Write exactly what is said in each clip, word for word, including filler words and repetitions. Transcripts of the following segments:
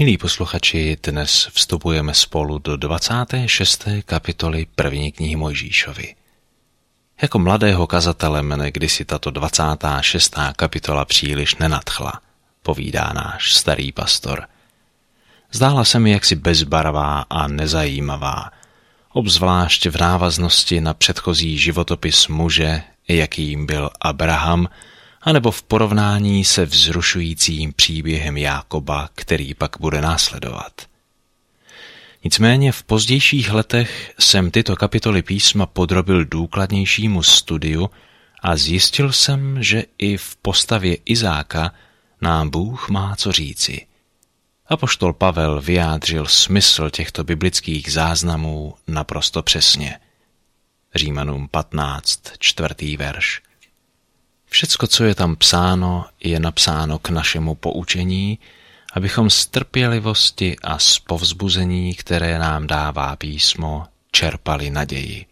Milí posluchači, dnes vstupujeme spolu do dvacáté šesté kapitoly první knihy Mojžíšovy. Jako mladého kazatele mne kdysi tato dvacátá šestá kapitola příliš nenadchla, povídá náš starý pastor. Zdála se mi jaksi bezbarvá a nezajímavá, obzvlášť v návaznosti na předchozí životopis muže, jakým byl Abraham, anebo v porovnání se vzrušujícím příběhem Jákoba, který pak bude následovat. Nicméně v pozdějších letech jsem tyto kapitoly písma podrobil důkladnějšímu studiu a zjistil jsem, že i v postavě Izáka nám Bůh má co říci. Apoštol Pavel vyjádřil smysl těchto biblických záznamů naprosto přesně. Římanům patnáct, čtvrtý verš. Všecko, co je tam psáno, je napsáno k našemu poučení, abychom z trpělivosti a z povzbuzení, které nám dává písmo, čerpali naději.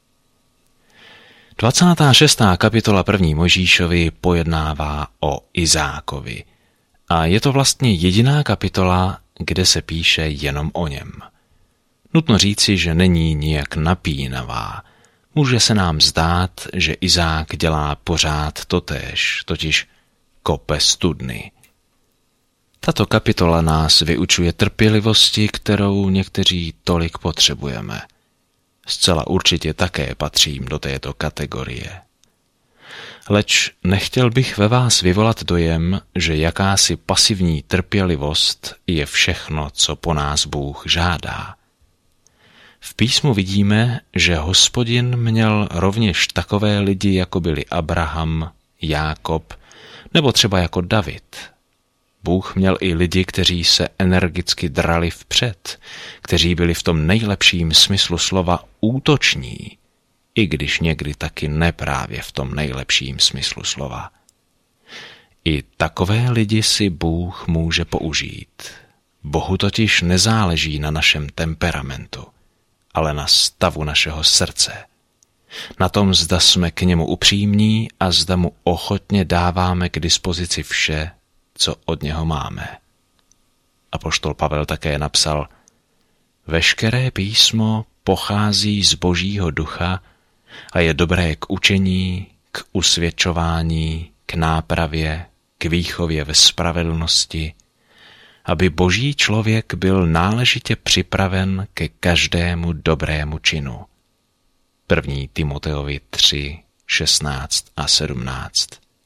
dvacátá šestá kapitola první Mojžíšovy pojednává o Izákovi. A je to vlastně jediná kapitola, kde se píše jenom o něm. Nutno říci, že není nijak napínavá. Může se nám zdát, že Izák dělá pořád totéž, totiž kope studny. Tato kapitola nás vyučuje trpělivosti, kterou někteří tolik potřebujeme. Zcela určitě také patřím do této kategorie. Leč nechtěl bych ve vás vyvolat dojem, že jakási pasivní trpělivost je všechno, co po nás Bůh žádá. V písmu vidíme, že Hospodin měl rovněž takové lidi, jako byli Abraham, Jákob, nebo třeba jako David. Bůh měl i lidi, kteří se energicky drali vpřed, kteří byli v tom nejlepším smyslu slova útoční, i když někdy taky neprávě v tom nejlepším smyslu slova. I takové lidi si Bůh může použít. Bohu totiž nezáleží na našem temperamentu, ale na stavu našeho srdce. Na tom, zda jsme k němu upřímní a zda mu ochotně dáváme k dispozici vše, co od něho máme. Apoštol Pavel také napsal: Veškeré písmo pochází z Božího ducha a je dobré k učení, k usvědčování, k nápravě, k výchově ve spravedlnosti, aby Boží člověk byl náležitě připraven ke každému dobrému činu. první Timoteovi tři, šestnáct a sedmnáct.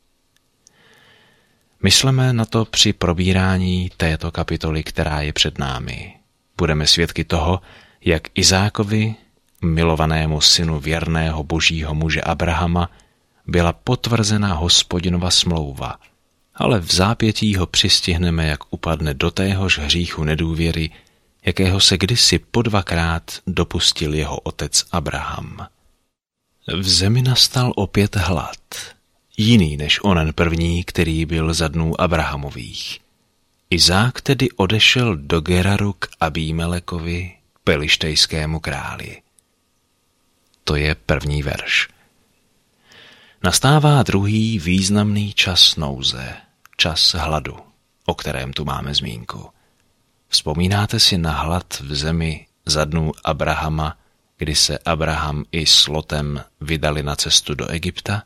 Mysleme na to při probírání této kapitoly, která je před námi. Budeme svědky toho, jak Izákovi, milovanému synu věrného Božího muže Abrahama, byla potvrzena Hospodinova smlouva, ale v zápětí ho přistihneme, jak upadne do téhož hříchu nedůvěry, jakého se kdysi po dvakrát dopustil jeho otec Abraham. V zemi nastal opět hlad, jiný než onen první, který byl za dnů Abrahamových. Izák tedy odešel do Geraru k Abímelekovi, pelištejskému králi. To je první verš. Nastává druhý významný čas nouze, čas hladu, o kterém tu máme zmínku. Vzpomínáte si na hlad v zemi za dnů Abrahama, kdy se Abraham i s Lotem vydali na cestu do Egypta?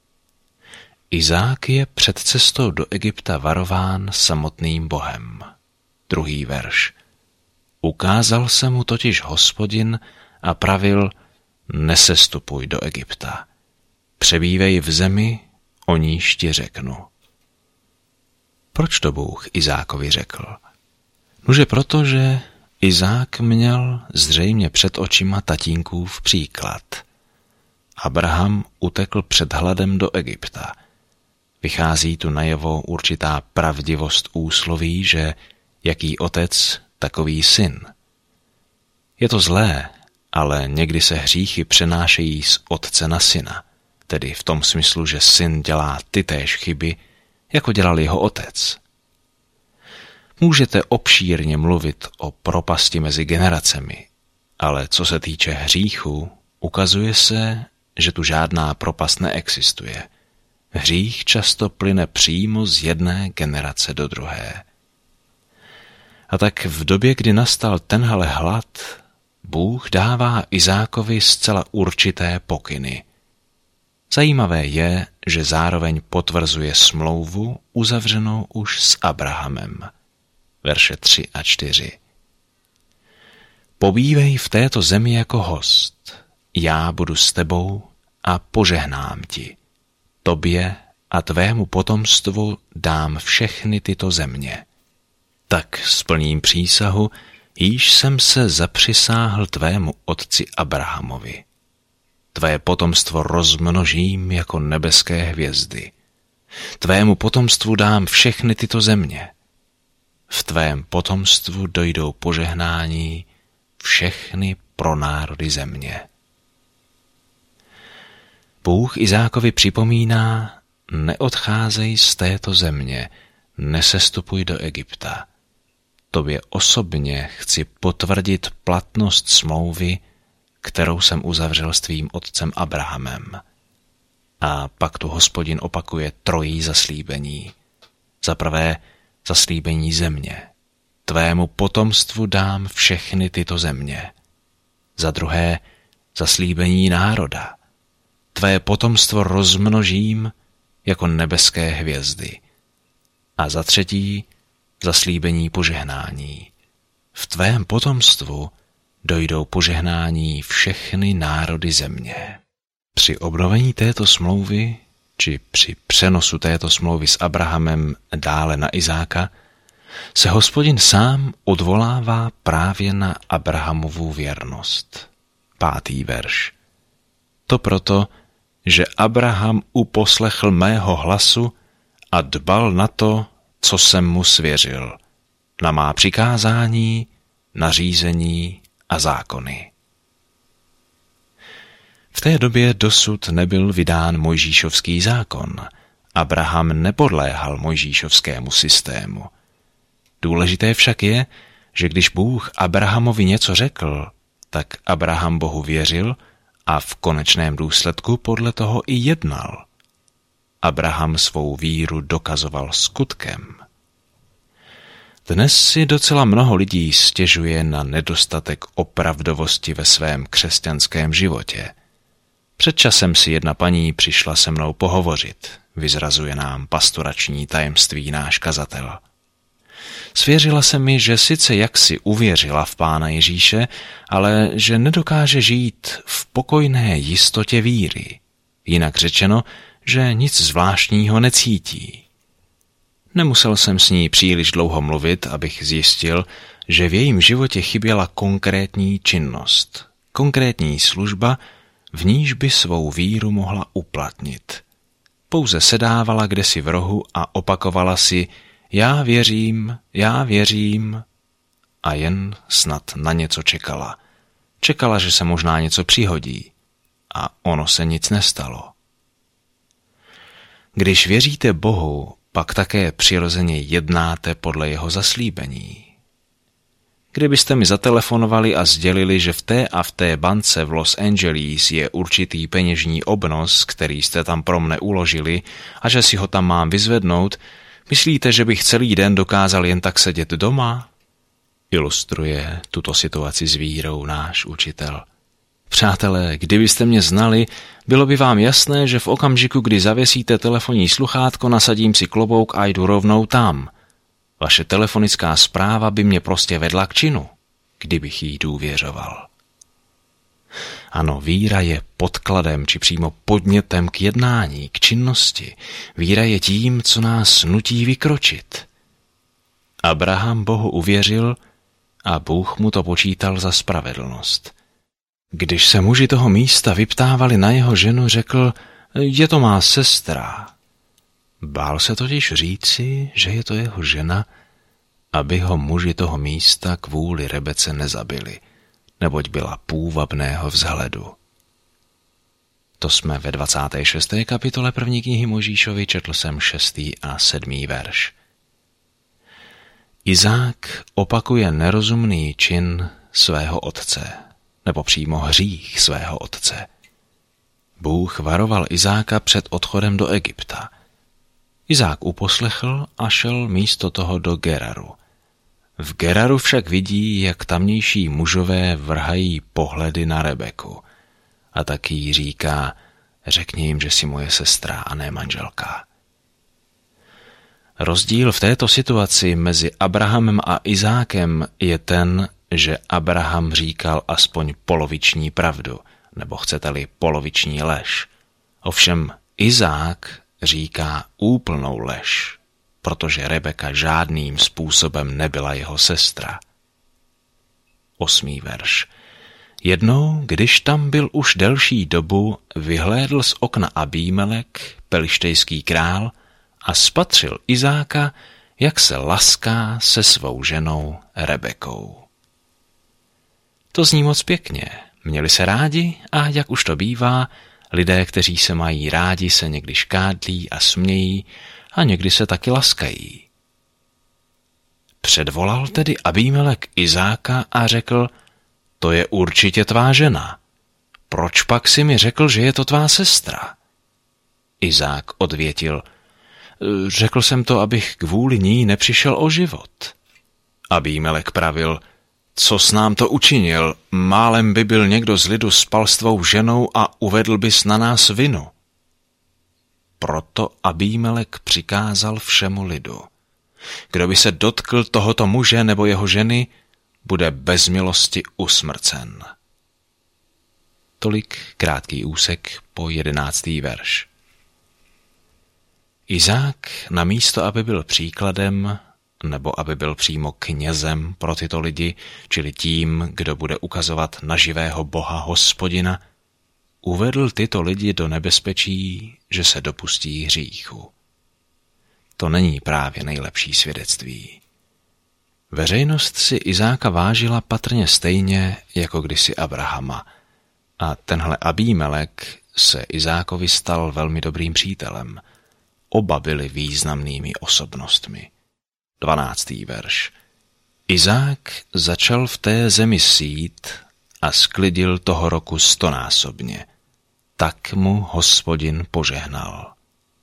Izák je před cestou do Egypta varován samotným Bohem. Druhý verš. Ukázal se mu totiž Hospodin a pravil: nesestupuj do Egypta. Přebývej v zemi, o níž ti řeknu. Proč to Bůh Izákovi řekl? Nuže proto, že Izák měl zřejmě před očima tatínkův příklad. Abraham utekl před hladem do Egypta. Vychází tu najevo určitá pravdivost úsloví, že jaký otec, takový syn. Je to zlé, ale někdy se hříchy přenášejí z otce na syna, tedy v tom smyslu, že syn dělá tytéž chyby, jako dělal jeho otec. Můžete obšírně mluvit o propasti mezi generacemi, ale co se týče hříchu, ukazuje se, že tu žádná propast neexistuje. Hřích často plyne přímo z jedné generace do druhé. A tak v době, kdy nastal tenhle hlad, Bůh dává Izákovi zcela určité pokyny. Zajímavé je, že zároveň potvrzuje smlouvu uzavřenou už s Abrahamem. Verše tři a čtyři. Pobývej v této zemi jako host, já budu s tebou a požehnám ti. Tobě a tvému potomstvu dám všechny tyto země. Tak splním přísahu, již jsem se zapřisáhl tvému otci Abrahamovi. Tvé potomstvo rozmnožím jako nebeské hvězdy. Tvému potomstvu dám všechny tyto země. V tvém potomstvu dojdou požehnání všechny pro národy země. Bůh Izákovi připomíná, neodcházej z této země, nesestupuj do Egypta. Tobě osobně chci potvrdit platnost smlouvy, kterou jsem uzavřel s tvým otcem Abrahamem. A pak tu Hospodin opakuje trojí zaslíbení. Za prvé zaslíbení země. Tvému potomstvu dám všechny tyto země. Za druhé zaslíbení národa. Tvé potomstvo rozmnožím jako nebeské hvězdy. A za třetí zaslíbení požehnání. V tvém potomstvu dojdou požehnání všechny národy země. Při obnovení této smlouvy, či při přenosu této smlouvy s Abrahamem dále na Izáka, se Hospodin sám odvolává právě na Abrahamovu věrnost. Pátý verš. To proto, že Abraham uposlechl mého hlasu a dbal na to, co jsem mu svěřil, na má přikázání, nařízení a zákony. V té době dosud nebyl vydán Mojžíšovský zákon. Abraham nepodléhal Mojžíšovskému systému. Důležité však je, že když Bůh Abrahamovi něco řekl, tak Abraham Bohu věřil a v konečném důsledku podle toho i jednal. Abraham svou víru dokazoval skutkem. Dnes si docela mnoho lidí stěžuje na nedostatek opravdovosti ve svém křesťanském životě. Před časem si jedna paní přišla se mnou pohovořit, vyzrazuje nám pastorační tajemství náš kazatel. Svěřila se mi, že sice jaksi uvěřila v Pána Ježíše, ale že nedokáže žít v pokojné jistotě víry. Jinak řečeno, že nic zvláštního necítí. Nemusel jsem s ní příliš dlouho mluvit, abych zjistil, že v jejím životě chyběla konkrétní činnost, konkrétní služba, v níž by svou víru mohla uplatnit. Pouze sedávala kdesi v rohu a opakovala si já věřím, já věřím a jen snad na něco čekala. Čekala, že se možná něco přihodí a ono se nic nestalo. Když věříte Bohu, pak také přirozeně jednáte podle jeho zaslíbení. Kdybyste mi zatelefonovali a sdělili, že v té a v té bance v Los Angeles je určitý peněžní obnos, který jste tam pro mne uložili a že si ho tam mám vyzvednout, myslíte, že bych celý den dokázal jen tak sedět doma? Ilustruje tuto situaci s vírou náš učitel. Přátelé, kdybyste mě znali, bylo by vám jasné, že v okamžiku, kdy zavěsíte telefonní sluchátko, nasadím si klobouk a jdu rovnou tam. Vaše telefonická zpráva by mě prostě vedla k činu, kdybych jí důvěřoval. Ano, víra je podkladem či přímo podnětem k jednání, k činnosti. Víra je tím, co nás nutí vykročit. Abraham Bohu uvěřil a Bůh mu to počítal za spravedlnost. Když se muži toho místa vyptávali na jeho ženu, řekl, je to má sestra. Bál se totiž říci, že je to jeho žena, aby ho muži toho místa kvůli Rebece nezabili, neboť byla půvabného vzhledu. To jsme ve dvacáté šesté kapitole první knihy Mojžíšovi, četl jsem šestý a sedmý verš. Izák opakuje nerozumný čin svého otce, nebo přímo hřích svého otce. Bůh varoval Izáka před odchodem do Egypta. Izák uposlechl a šel místo toho do Geraru. V Geraru však vidí, jak tamnější mužové vrhají pohledy na Rebeku. A tak jí říká, řekni jim, že jsi moje sestra a ne manželka. Rozdíl v této situaci mezi Abrahamem a Izákem je ten, že Abraham říkal aspoň poloviční pravdu, nebo chcete-li poloviční lež. Ovšem Izák říká úplnou lež, protože Rebeka žádným způsobem nebyla jeho sestra. Osmý verš. Jednou, když tam byl už delší dobu, vyhlédl z okna Abímelek, pelištejský král, a spatřil Izáka, jak se laská se svou ženou Rebekou. To zní moc pěkně. Měli se rádi a, jak už to bývá, lidé, kteří se mají rádi, se někdy škádlí a smějí a někdy se taky laskají. Předvolal tedy Abímelek Izáka a řekl, to je určitě tvá žena. Proč pak si mi řekl, že je to tvá sestra? Izák odvětil, řekl jsem to, abych kvůli ní nepřišel o život. Abímelek pravil, co s nám to učinil, málem by byl někdo z lidu spal s tvou ženou a uvedl bys na nás vinu. Proto Abímelek přikázal všemu lidu. Kdo by se dotkl tohoto muže nebo jeho ženy, bude bez milosti usmrcen. Tolik krátký úsek po jedenáctý verš. Izák namísto, aby byl příkladem, nebo aby byl přímo knězem pro tyto lidi, čili tím, kdo bude ukazovat na živého Boha Hospodina, uvedl tyto lidi do nebezpečí, že se dopustí hříchu. To není právě nejlepší svědectví. Veřejnost si Izáka vážila patrně stejně jako kdysi Abrahama a tenhle Abímelek se Izákovi stal velmi dobrým přítelem. Oba byli významnými osobnostmi. dvanáctý verš. Izák začal v té zemi sít a sklidil toho roku stonásobně. Tak mu Hospodin požehnal.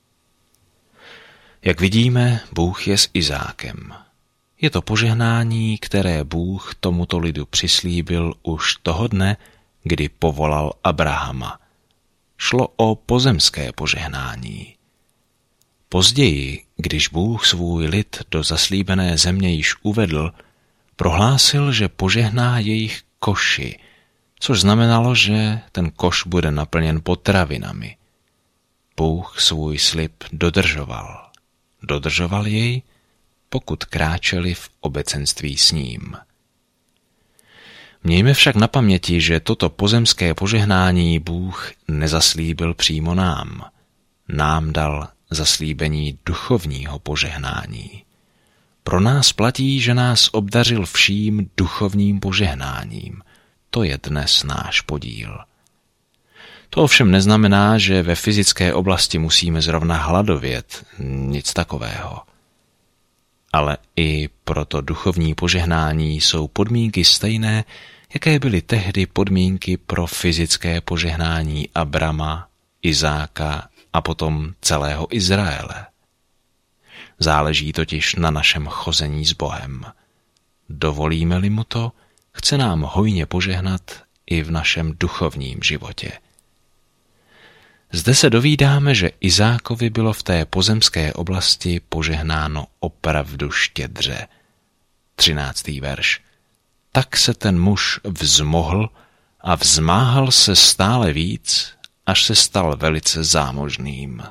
Jak vidíme, Bůh je s Izákem. Je to požehnání, které Bůh tomuto lidu přislíbil už toho dne, kdy povolal Abrahama. Šlo o pozemské požehnání. Později, když Bůh svůj lid do zaslíbené země již uvedl, prohlásil, že požehná jejich koši, což znamenalo, že ten koš bude naplněn potravinami. Bůh svůj slib dodržoval. Dodržoval jej, pokud kráčeli v obecenství s ním. Mějme však na paměti, že toto pozemské požehnání Bůh nezaslíbil přímo nám. Nám dal zaslíbení duchovního požehnání. Pro nás platí, že nás obdařil vším duchovním požehnáním. To je dnes náš podíl. To ovšem neznamená, že ve fyzické oblasti musíme zrovna hladovět, nic takového. Ale i pro to duchovní požehnání jsou podmínky stejné, jaké byly tehdy podmínky pro fyzické požehnání Abrama, Izáka a potom celého Izraele. Záleží totiž na našem chození s Bohem. Dovolíme-li mu to, chce nám hojně požehnat i v našem duchovním životě. Zde se dovídáme, že Izákovi bylo v té pozemské oblasti požehnáno opravdu štědře. třináctý verš. Tak se ten muž vzmohl a vzmáhal se stále víc, až se stal velice zámožným.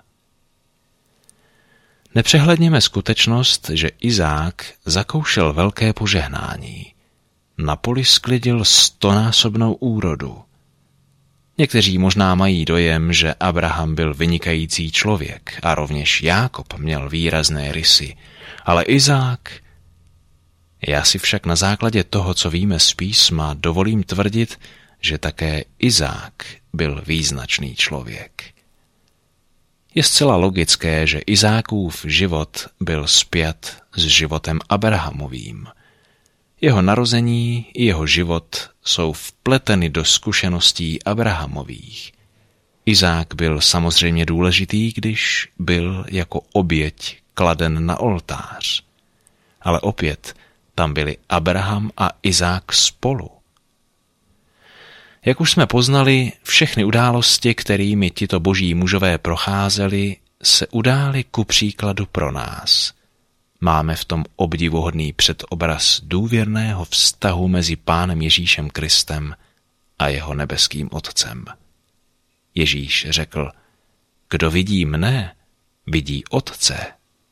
Nepřehledněme skutečnost, že Izák zakoušel velké požehnání. Na poli sklidil stonásobnou úrodu. Někteří možná mají dojem, že Abraham byl vynikající člověk a rovněž Jákob měl výrazné rysy, ale Izák... Já si však na základě toho, co víme z písma, dovolím tvrdit, že také Izák byl význačný člověk. Je zcela logické, že Izákův život byl spjat s životem Abrahamovým. Jeho narození i jeho život jsou vpleteny do zkušeností Abrahamových. Izák byl samozřejmě důležitý, když byl jako oběť kladen na oltář. Ale opět, Tam byli Abraham a Izák spolu. Jak už jsme poznali, všechny události, kterými tito boží mužové procházeli, se udály ku příkladu pro nás. Máme v tom obdivuhodný předobraz důvěrného vztahu mezi Pánem Ježíšem Kristem a jeho nebeským Otcem. Ježíš řekl, kdo vidí mne, vidí Otce.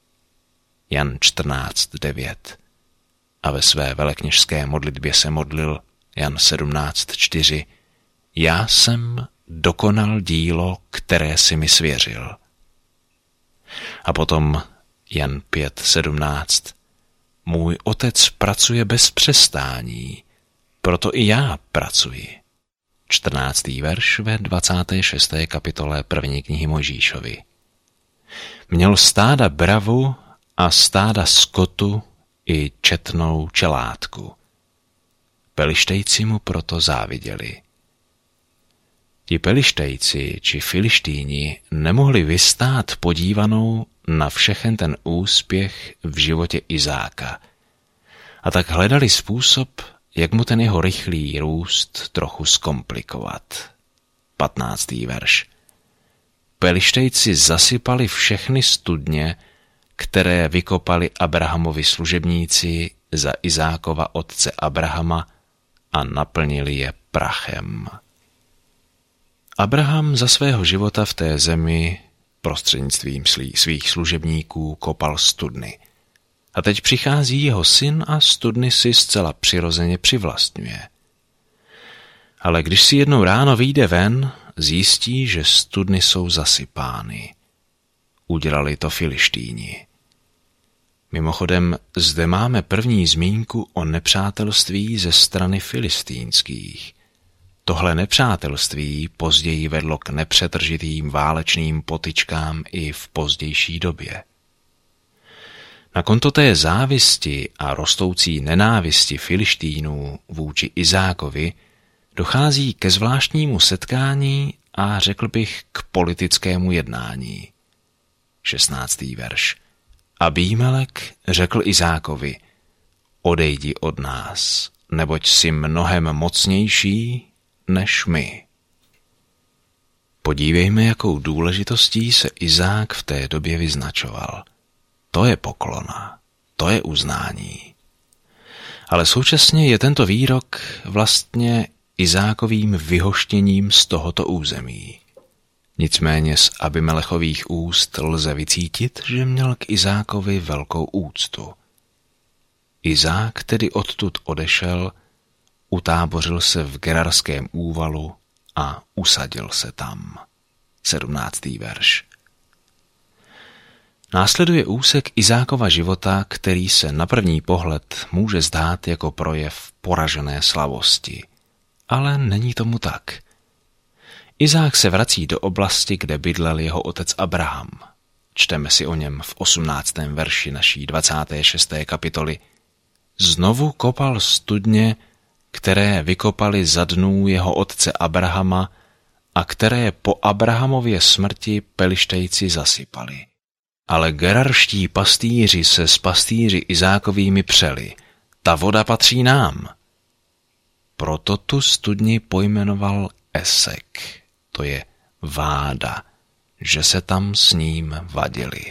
Jan čtrnáct devět. A ve své velekněžské modlitbě se modlil Jan sedmnáct čtyři. Já jsem dokonal dílo, které si mi svěřil. A potom Jan pět sedmnáct. Můj Otec pracuje bez přestání, proto i já pracuji. čtrnáctý verš ve dvacáté šesté kapitole první knihy Mojžíšovi. Měl stáda bravu a stáda skotu i četnou čelátku. Pelištejci mu proto záviděli. Ti Pelištejci či Filištýni nemohli vystát podívanou na všechen ten úspěch v životě Izáka a tak hledali způsob, jak mu ten jeho rychlý růst trochu zkomplikovat. patnáctý verš. Pelištejci zasypali všechny studně, které vykopali Abrahamovi služebníci za Izákova otce Abrahama a naplnili je prachem. Abraham za svého života v té zemi prostřednictvím svých služebníků kopal studny. A teď přichází jeho syn a studny si zcela přirozeně přivlastňuje. Ale když si jednou ráno vyjde ven, zjistí, že studny jsou zasypány. Udělali to Filištýni. Mimochodem, zde máme první zmínku o nepřátelství ze strany filistýnských. Tohle nepřátelství později vedlo k nepřetržitým válečným potyčkám i v pozdější době. Na konto té závisti a rostoucí nenávisti Filištínů vůči Izákovi dochází ke zvláštnímu setkání a řekl bych k politickému jednání. šestnáctý verš. Abímelek řekl Izákovi, odejdi od nás, neboť jsi mnohem mocnější než my. Podívejme, jakou důležitostí se Izák v té době vyznačoval. To je poklona, to je uznání. Ale současně je tento výrok vlastně Izákovým vyhoštěním z tohoto území. Nicméně z Abimelechových úst lze vycítit, že měl k Izákovi velkou úctu. Izák tedy odtud odešel, utábořil se v Gerarském úvalu a usadil se tam. sedmnáctý verš. Následuje úsek Izákova života, který se na první pohled může zdát jako projev poražené slavosti. Ale není tomu tak. Izák se vrací do oblasti, kde bydlel jeho otec Abraham. Čteme si o něm v osmnáctém verši naší dvacáté šesté kapitoly. Znovu kopal studně, které vykopali za dnů jeho otce Abrahama a které po Abrahamově smrti Pelištejci zasypali. Ale gerarští pastýři se s pastýři Izákovými přeli. Ta voda patří nám. Proto tu studni pojmenoval Esek, to je váda, že se tam s ním vadili.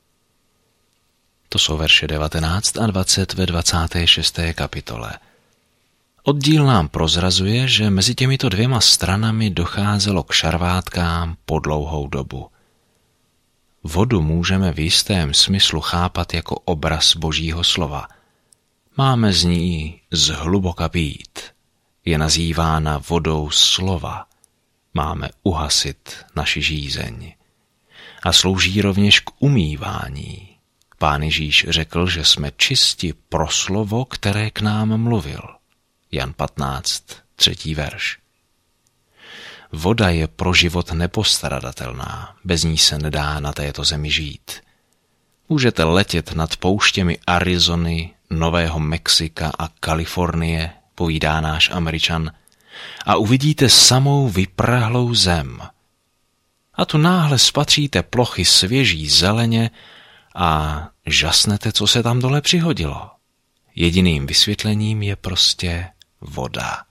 To jsou verše devatenáct a dvacet ve dvacáté šesté kapitole. Oddíl nám prozrazuje, že mezi těmito dvěma stranami docházelo k šarvátkám po dlouhou dobu. Vodu můžeme v jistém smyslu chápat jako obraz Božího slova. Máme z ní zhluboka pít. Je nazývána vodou slova. Máme uhasit naši žízeň. A slouží rovněž k umývání. Pán Ježíš řekl, že jsme čisti pro slovo, které k nám mluvil. Jan patnáct, třetí verš. Voda je pro život nepostradatelná, bez ní se nedá na této zemi žít. Můžete letět nad pouštěmi Arizony, Nového Mexika a Kalifornie, povídá náš Američan, a uvidíte samou vyprahlou zem. A tu náhle spatříte plochy svěží zeleně a žasnete, co se tam dole přihodilo. jediným vysvětlením je prostě voda.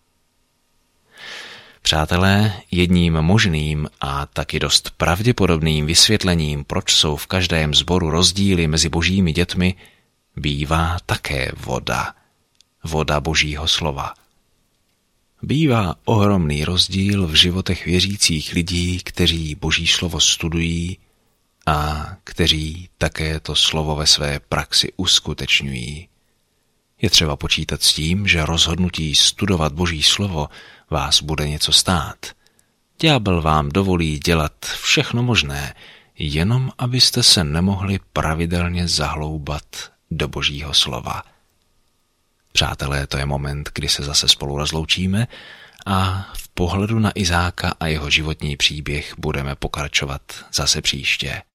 Přátelé, jedním možným a taky dost pravděpodobným vysvětlením, proč jsou v každém sboru rozdíly mezi božími dětmi, bývá také voda. Voda božího slova. Bývá ohromný rozdíl v životech věřících lidí, kteří boží slovo studují a kteří také to slovo ve své praxi uskutečňují. Je třeba počítat s tím, že rozhodnutí studovat boží slovo vás bude něco stát. Ďábel vám dovolí dělat všechno možné, jenom abyste se nemohli pravidelně zahloubat do božího slova. Přátelé, to je moment, kdy se zase spolu rozloučíme a v pohledu na Izáka a jeho životní příběh budeme pokračovat zase příště.